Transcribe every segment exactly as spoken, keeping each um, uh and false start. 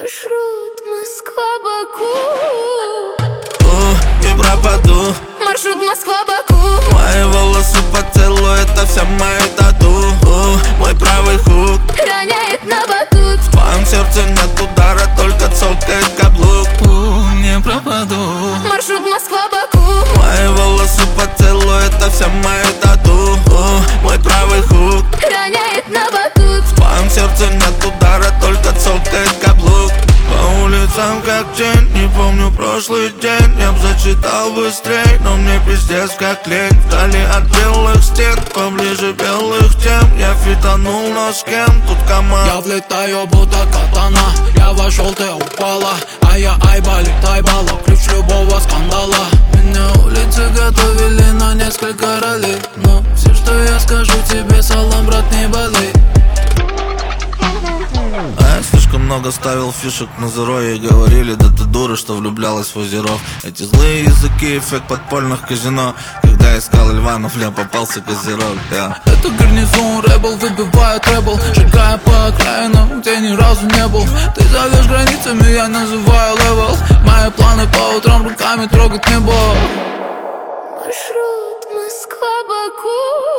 Маршрут Москва-Баку. Не пропаду. Маршрут Москва-Баку. Мои волосы поцелуй, это вся моя тату. Мой правый хук роняет на батут. В моем сердце нет удара, только цокает каблук. Не пропаду. Маршрут Москва-Баку. Мои волосы поцелуй, это вся моя тату. Мой правый хук роняет на батут. В моем сердце нет удара, только цокает каблук. По улицам как тень, не помню прошлый день. Я б зачитал быстрей, но мне пиздец как лень. Вдали от белых стен, поближе белых тем. Я фитанул, но с кем? Тут команда. Я влетаю, будто катана. Я вошел, ты упала. А я айба, летай бала. Ключ любого скандала. Меня улицы готовили на несколько ролей. Но все, что я скажу тебе, салам, брат, не болей. А я слишком много ставил фишек на зеро. И говорили, да ты дура, что влюблялась в озеров. Эти злые языки, эффект подпольных казино. Когда искал Ливанов, я попался козерог, yeah. Это гарнизон, рэбл, выбивает рэбл. Шагая по окраинам, где ни разу не был. Ты зовешь границами, я называю левел. Мои планы по утрам руками трогать небо. Маршрут Москва-Баку.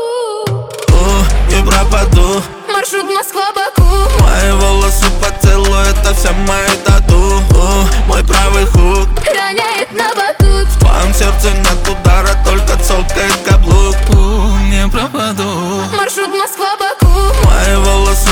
Не пропаду. Маршрут Москва-Баку. Мои волосы поцелуй, это вся моя тату. Мой правый хук роняет на батут. В моем сердце нет удара, только цокает каблук. Не пропаду. Маршрут Москва-Баку. Мои волосы